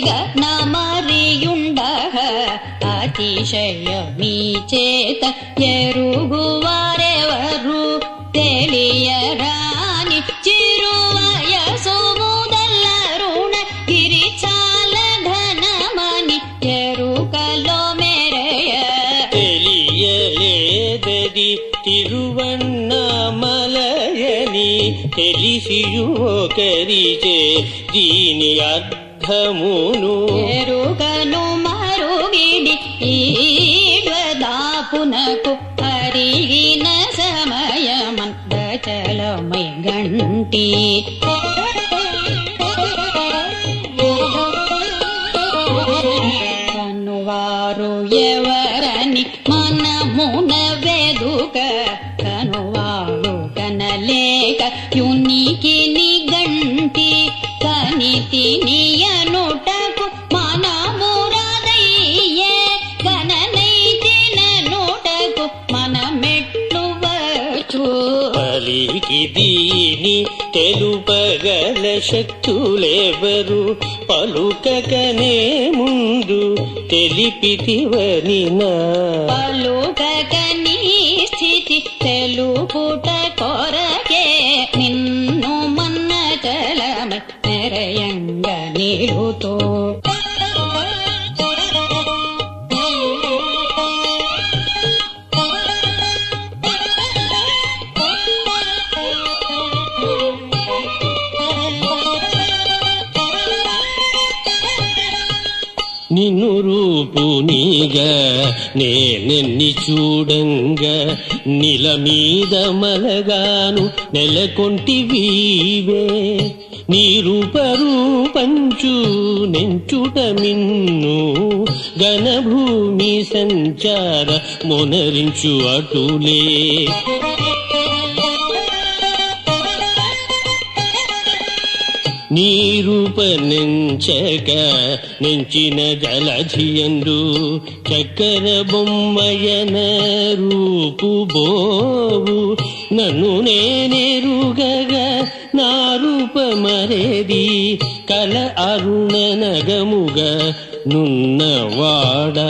నమరియుండగ అతిశయమీ చేత ఎరుగువారెవరు తెలియరాని చిరువయసు ముదల్లరుణ గిరిచాల ఘనమని ఎరుకలో మెరయ తెలియలేదది తిరువన్నామలయని తెలిసియు ఒకరిచే దీని అర్థమును ఎరుకను మరుగిడి ఈడ్వదాపునకు అరిగిన సమయమందచలమై గంటి కనువారు ఎవరని మనమున వెదుక కనువారు కనలేక యునికి నిగంటి కనితి నియనుటకు మనమురదయ్యే గణనైతిన నోటకు మనమెట్లు వచ్చు పలికి దీని తెలుపగల శక్తులెవరు పలుకకనే ముందు తెలిపితివనినా పలుకకని స్థితి తెలుపుట కొరకే నిన్ను మన్న చలమై నెరయంగ నీడుతో నిన్ను రూపునిగా నేనెన్ని చూడంగా నిలమీద మలగాను నెలకొంటివీవే నీ రూపరూపంచు నెంచుట మిన్ను ఘనభూమి సంచార మొనరించు అటులే నీ రూపనెంచక నెంచిన జలధియందు చక్కర బొమ్మయన రూపు బోవు నన్ను నేనెరుగగా నా రూపమరేది కల అరుణ నగముగా నున్నవాడా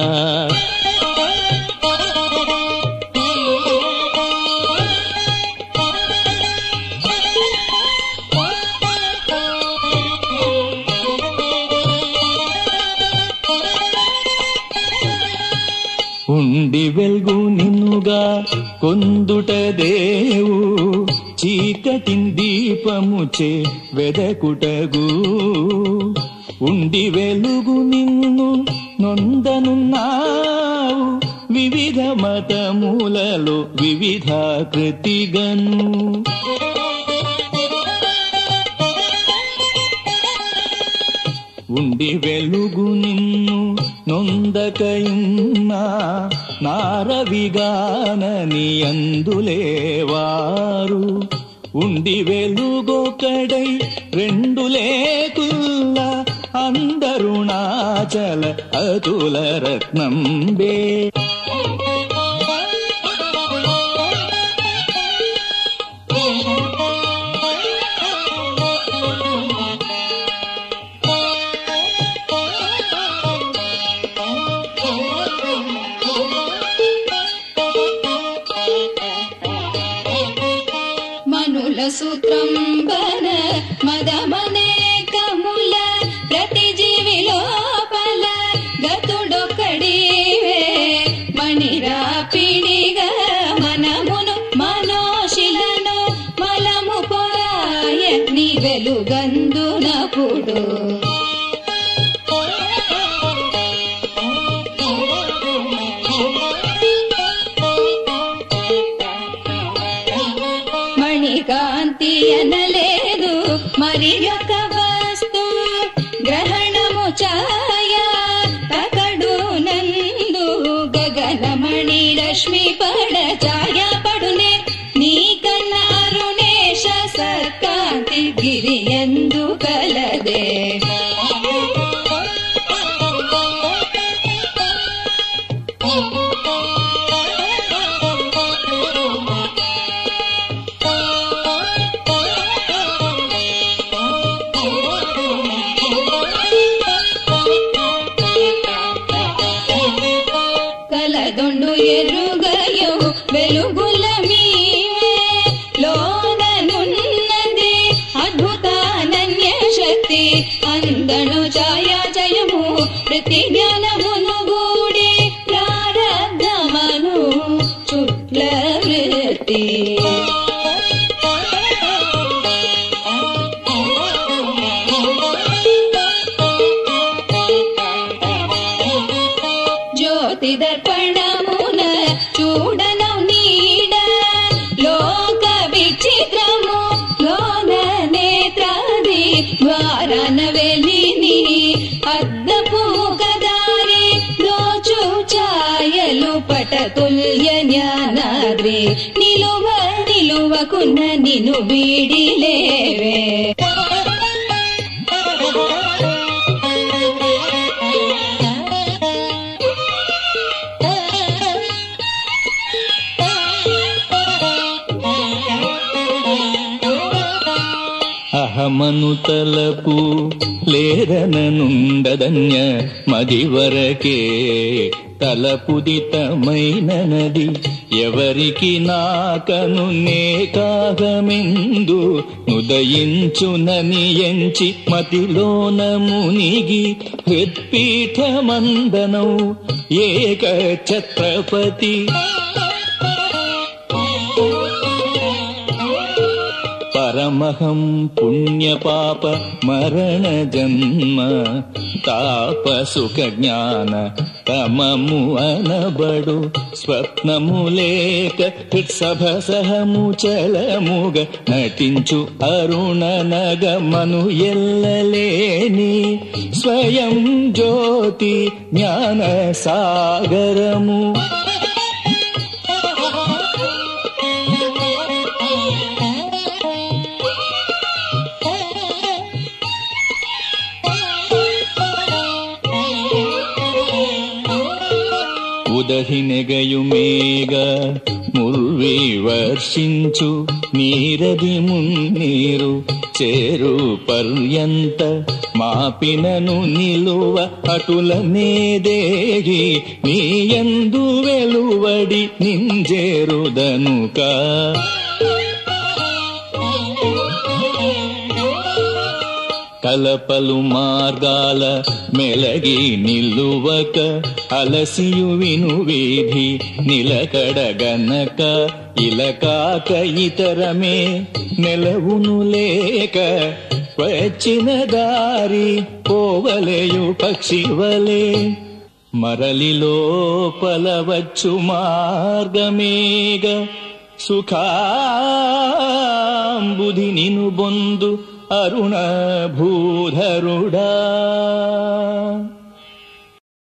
ఉండి వెల్గు నిన్నుగా కొందుట దేవు చీకటిన్ దీపముచే వెదకుటగు ఉండి వెలుగు నిన్ను నొందనున్నావు వివిధ మతములలో వివిధాకృతిగను ఉండి వెలుగు నిన్ను నొందకయున్నా నారవిగానని అందులేవారు ఉండి వెలుగొకడై రెండు లేకుల్ల అందరుణాచల అతుల రత్నంబే సూత్రంబన మదమనేకముల ప్రతి జీవి లోపల గతుడొక్కడివే మణిరాపిడిగా మనమును మనోశిలను మలము పొరాయ నీ వెలుగందునప్పుడు కాంతి అనలేదు మరి యొక్క వస్తు గ్రహణము ఛాయ తకడు నందు గగనమణి రశ్మి పడ ఛాయ పడునే నీ కన్న అరుణేశ సత్కాంతి గిరి ఎందు కలదే ఎరుగయో వెలుగుల మీవే లోననున్నది అద్భుతానన్య శక్తి అందను ఛాయాజయము ప్రతి జ్ఞానమును గూడి ప్రారబ్ధమను చుట్ల వృత్తి జ్యోతి దర్పణమున చూడను నీడ లోక విచిత్రము లోన నేత్రాది ద్వారాన వెలిని అద్దపు కదారి దోచు ఛాయలు పటతుల్య జ్ఞానాద్రి నిలువ నిలువకున్న నిను వీడిలేవే అహమను తలపు లేరననుండదన్య మదివరకే తలపుదితమైన నది ఎవరికి నాకను నే కాగమెందు నుదయించునని ఎంచి మతిలోన మునిగి హృత్పీఠమందనౌ ఏక ఛత్రపతి పరమహం పుణ్యపాప మరణ జన్మ తాప సుఖ జ్ఞాన తమము అనబడు స్వప్నము లేక హృత్సభసహము చలముగ నటించు అరుణ నగమను ఎల్లలేని స్వయం జ్యోతి జ్ఞాన సాగరము ఉదహినెగయుమేగ ముర్వి వర్షించు నీరది మున్నీరు చేరు పర్యంత మాపినను నిలువ అటులనే దేగి నీయందు వెలువడి నింజేరుదనుక కలపలు మార్గాల మెలగి నిలువక అలసియు విను వీధి నిలకడగనక ఇలకాక ఇతరమే నెలవును లేక వచ్చిన దారి పోవలేయు పక్షివలే మరలి లోపలవచ్చు మార్గమేగ సుఖాంబుధి నిను బొందు అరుణ భూధరుడా